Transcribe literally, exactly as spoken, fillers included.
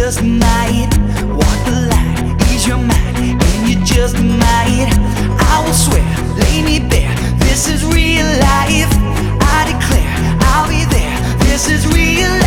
just might walk the line, ease your mind, and you just might. I will swear, lay me bare, this is real life. I declare, I'll be there, this is real life.